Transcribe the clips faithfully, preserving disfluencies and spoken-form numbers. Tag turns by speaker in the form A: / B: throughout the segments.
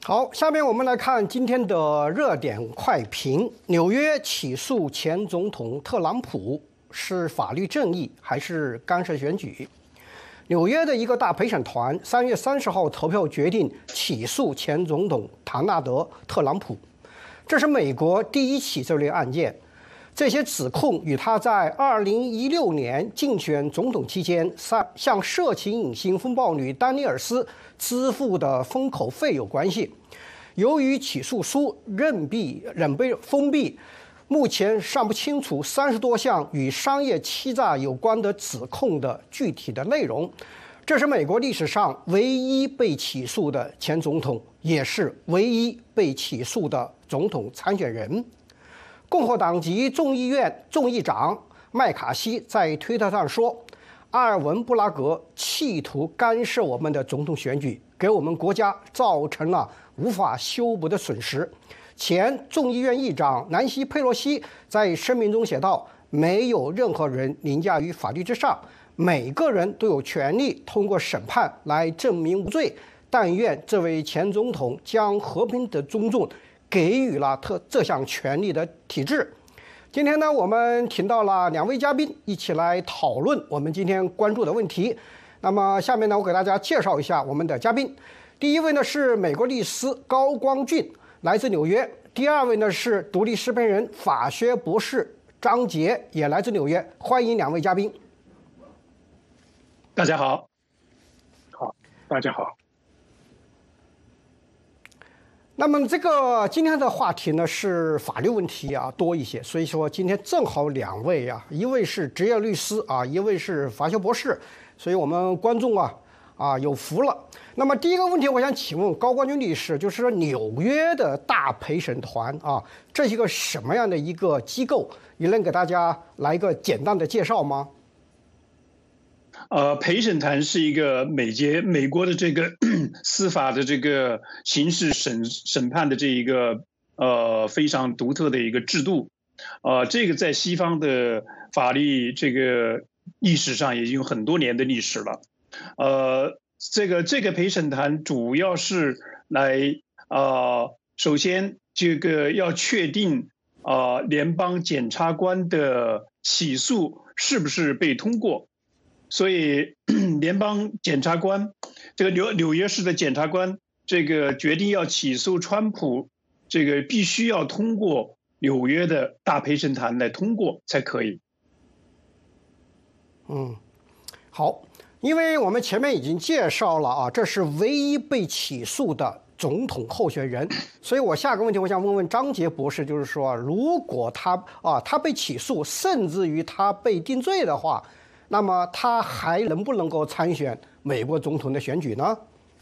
A: 好，下面我们来看今天的热点快评：纽约起诉前总统特朗普是法律正义还是干涉选举？纽约的一个大陪审团三月三十号投票决定起诉前总统唐纳德·特朗普，这是美国第一起这类案件。这些指控与他在二零一六年竞选总统期间向色情影星风暴女丹尼尔斯支付的封口费有关系。由于起诉书仍被仍被封闭，目前尚不清楚三十多项与商业欺诈有关的指控的具体的内容。这是美国历史上唯一被起诉的前总统，也是唯一被起诉的总统参选人。共和党籍众议院众议长麦卡锡在推特上说，阿尔文·布拉格企图干涉我们的总统选举，给我们国家造成了无法修补的损失。前众议院议长南希·佩洛西在声明中写道，没有任何人凌驾于法律之上，每个人都有权利通过审判来证明无罪，但愿这位前总统将和平的尊重给予了特这项权利的体制。今天呢，我们请到了两位嘉宾一起来讨论我们今天关注的问题。那么下面呢，我给大家介绍一下我们的嘉宾。第一位呢是美国律师高光俊，来自纽约。第二位呢是独立视频人、法学博士张杰，也来自纽约。欢迎两位嘉宾。
B: 大家好。
C: 好，大家好。
A: 那么这个今天的话题呢是法律问题啊多一些，所以说今天正好两位啊，一位是职业律师啊，一位是法学博士，所以我们观众啊啊有福了。那么第一个问题，我想请问高光俊律师，就是说纽约的大陪审团啊，这是一个什么样的一个机构？你能给大家来一个简单的介绍吗？
B: 呃，陪审团是一个美节美国的这个司法的这个刑事审审判的这一个呃非常独特的一个制度，呃，这个在西方的法律这个历史上已经有很多年的历史了，呃，这个这个陪审团主要是来呃，首先这个要确定啊、呃、联邦检察官的起诉是不是被通过。所以，联邦检察官，这个纽纽约市的检察官，这个决定要起诉川普，这个必须要通过纽约的大陪审团来通过才可以。
A: 嗯，好，因为我们前面已经介绍了啊，这是唯一被起诉的总统候选人，所以我下个问题我想问问张杰博士，就是说，如果他啊他被起诉，甚至于他被定罪的话，那么他还能不能够参选美国总统的选举呢？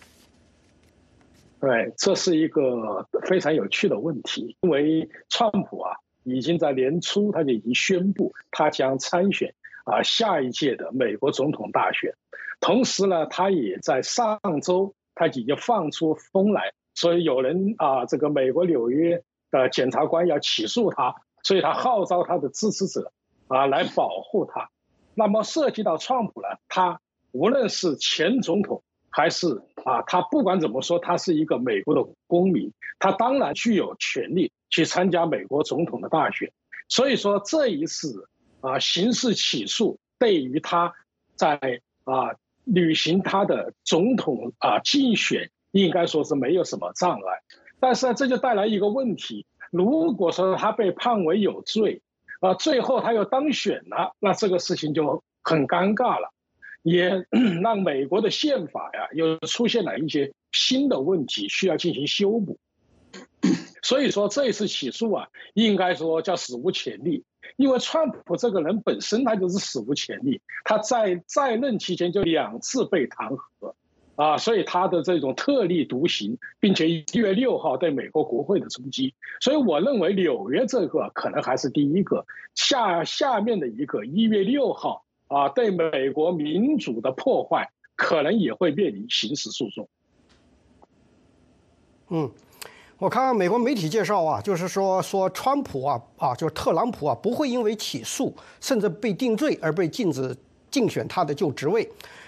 C: 对，这是一个非常有趣的问题，因为川普啊，已经在年初他就已经宣布他将参选啊下一届的美国总统大选，同时呢，他也在上周他已经放出风来，所以有人啊，这个美国纽约的检察官要起诉他，所以他号召他的支持者啊来保护他。那么涉及到川普呢，他无论是前总统还是啊，他不管怎么说，他是一个美国的公民，他当然具有权利去参加美国总统的大选。所以说这一次啊刑事起诉对于他在啊履行他的总统啊竞选应该说是没有什么障碍。但是这就带来一个问题，如果说他被判为有罪，啊，最后他又当选了，那这个事情就很尴尬了，也让美国的宪法呀又出现了一些新的问题，需要进行修补。所以说这一次起诉啊，应该说叫史无前例，因为川普这个人本身他就是史无前例，他在在任期间就两次被弹劾。啊，所以他的这种特立独行，并且一月六号对美国国会的冲击，所以我认为纽约这个可能还是第一个，下下面的一个一月六号啊，对美国民主的破坏，可能也会面临刑事诉讼。
A: 嗯，我看美国媒体介绍啊，就是说说川普啊啊，就是特朗普啊，不会因为起诉甚至被定罪而被禁止竞选他的就职位。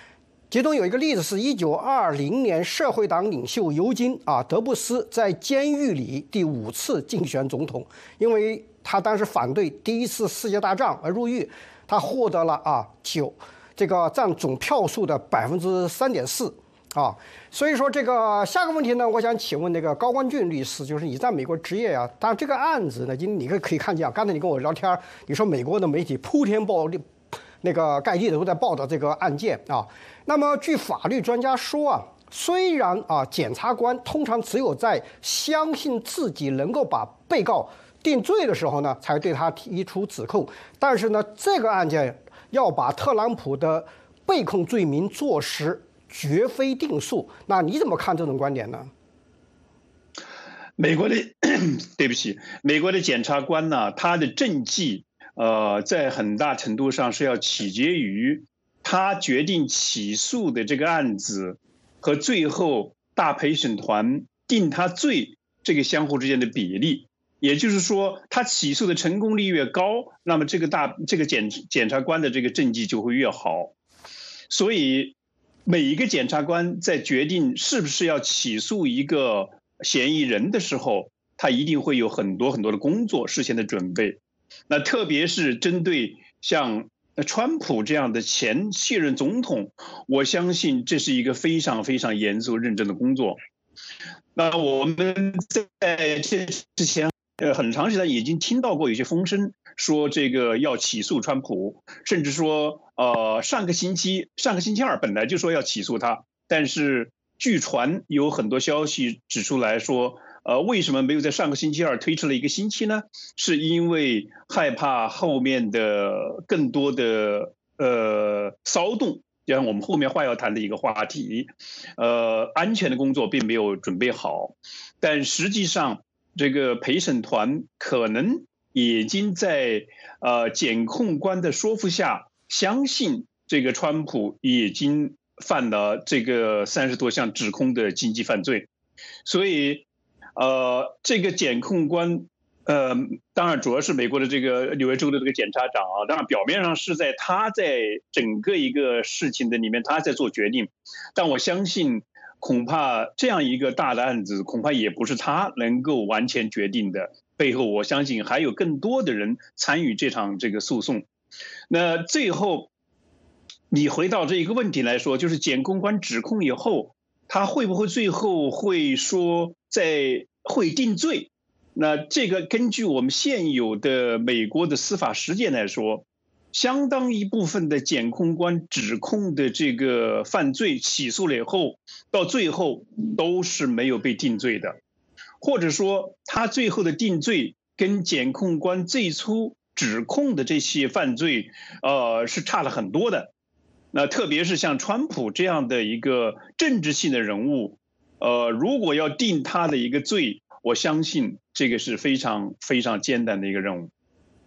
A: 其中有一个例子是一九二零年社会党领袖尤金啊德布斯在监狱里第五次竞选总统，因为他当时反对第一次世界大战而入狱，他获得了啊九这个占总票数的百分之三点四啊。所以说这个下个问题呢，我想请问那个高冠俊律师，就是你在美国职业啊，当然这个案子呢，今天你可可以看见啊，刚才你跟我聊天，你说美国的媒体铺天盖地。那个盖地都在报道这个案件啊。那么，据法律专家说啊，虽然啊，检察官通常只有在相信自己能够把被告定罪的时候呢，才对他提出指控，但是呢，这个案件要把特朗普的被控罪名坐实，绝非定数。那你怎么看这种观点呢？
B: 美国的对不起，美国的检察官呢，他的政绩。呃，在很大程度上是要取决于他决定起诉的这个案子和最后大陪审团定他罪这个相互之间的比例。也就是说，他起诉的成功率越高，那么这个大这个检检察官的这个政绩就会越好。所以，每一个检察官在决定是不是要起诉一个嫌疑人的时候，他一定会有很多很多的工作事先的准备。那特别是针对像川普这样的前卸任总统，我相信这是一个非常非常严肃认真的工作。那我们在这之前，呃，很长时间已经听到过有些风声，说这个要起诉川普，甚至说，呃，上个星期上个星期二本来就说要起诉他，但是据传有很多消息指出来说。呃，为什么没有在上个星期二推迟了一个星期呢？是因为害怕后面的更多的呃骚动，就像我们后面话要谈的一个话题，呃，安全的工作并没有准备好，但实际上这个陪审团可能已经在呃检控官的说服下，相信这个川普已经犯了这个三十多项指控的经济犯罪，所以。呃，这个检控官，呃，当然主要是美国的这个纽约州的这个检察长啊，当然表面上是在他在整个一个事情的里面他在做决定，但我相信恐怕这样一个大的案子，恐怕也不是他能够完全决定的，背后我相信还有更多的人参与这场这个诉讼。那最后，你回到这一个问题来说，就是检控官指控以后。他会不会最后会说在会定罪？那这个根据我们现有的美国的司法实践来说，相当一部分的检控官指控的这个犯罪起诉了以后，到最后都是没有被定罪的，或者说他最后的定罪跟检控官最初指控的这些犯罪，呃，是差了很多的。那特别是像川普这样的一个政治性的人物，呃，如果要定他的一个罪，我相信这个是非常非常艰难的一个任务。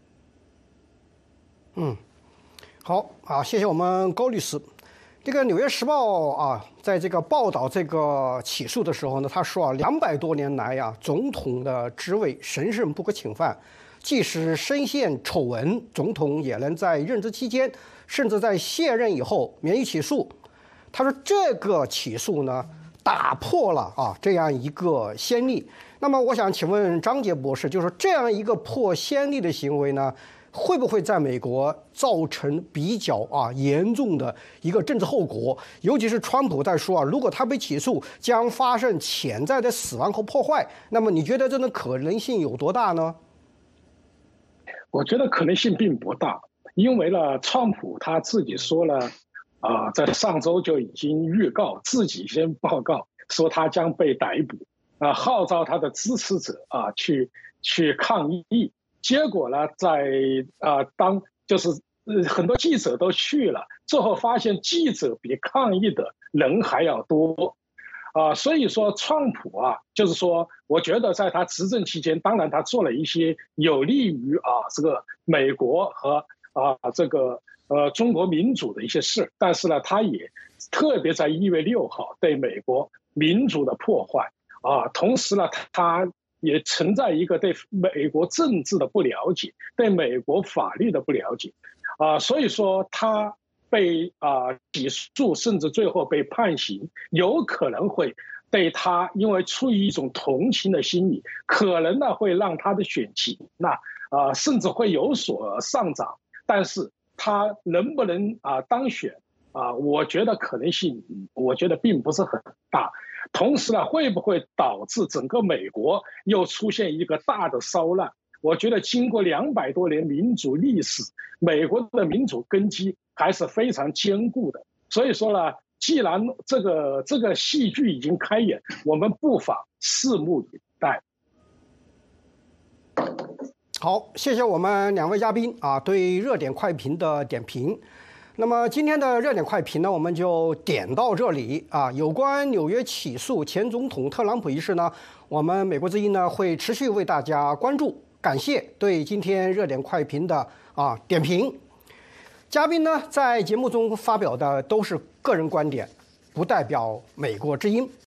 A: 嗯，好啊，谢谢我们高律师。这个《纽约时报》啊，在这个报道这个起诉的时候呢，他说啊，两百多年来呀，总统的职位神圣不可侵犯，即使深陷丑闻，总统也能在任职期间。甚至在卸任以后免于起诉，他说这个起诉呢打破了啊这样一个先例。那么我想请问张杰博士，就是这样一个破先例的行为呢，会不会在美国造成比较啊严重的一个政治后果？尤其是川普在说啊，如果他被起诉，将发生潜在的死亡和破坏。那么你觉得这种可能性有多大呢？
C: 我觉得可能性并不大。因为呢，川普他自己说了，啊、呃，在上周就已经预告自己先报告说他将被逮捕，啊、呃，号召他的支持者啊、呃、去去抗议。结果呢，在啊、呃、当就是呃很多记者都去了，最后发现记者比抗议的人还要多，啊、呃，所以说川普啊，就是说，我觉得在他执政期间，当然他做了一些有利于啊这个美国和。啊，这个呃，中国民主的一些事，但是呢，他也特别在一月六号对美国民主的破坏啊，同时呢，他也存在一个对美国政治的不了解，对美国法律的不了解啊，所以说他被啊、呃、起诉，甚至最后被判刑，有可能会对他，因为出于一种同情的心理，可能呢会让他的选情那啊、呃、甚至会有所上涨。但是他能不能啊、呃、当选啊、呃？我觉得可能性，我觉得并不是很大。同时呢，会不会导致整个美国又出现一个大的骚乱？我觉得经过两百多年民主历史，美国的民主根基还是非常坚固的。所以说呢，既然这个这个戏剧已经开演，我们不妨拭目以待。
A: 好，谢谢我们两位嘉宾啊对热点快评的点评。那么今天的热点快评呢，我们就点到这里啊。有关纽约起诉前总统特朗普一事呢，我们美国之音呢会持续为大家关注。感谢对今天热点快评的啊点评。嘉宾呢在节目中发表的都是个人观点，不代表美国之音。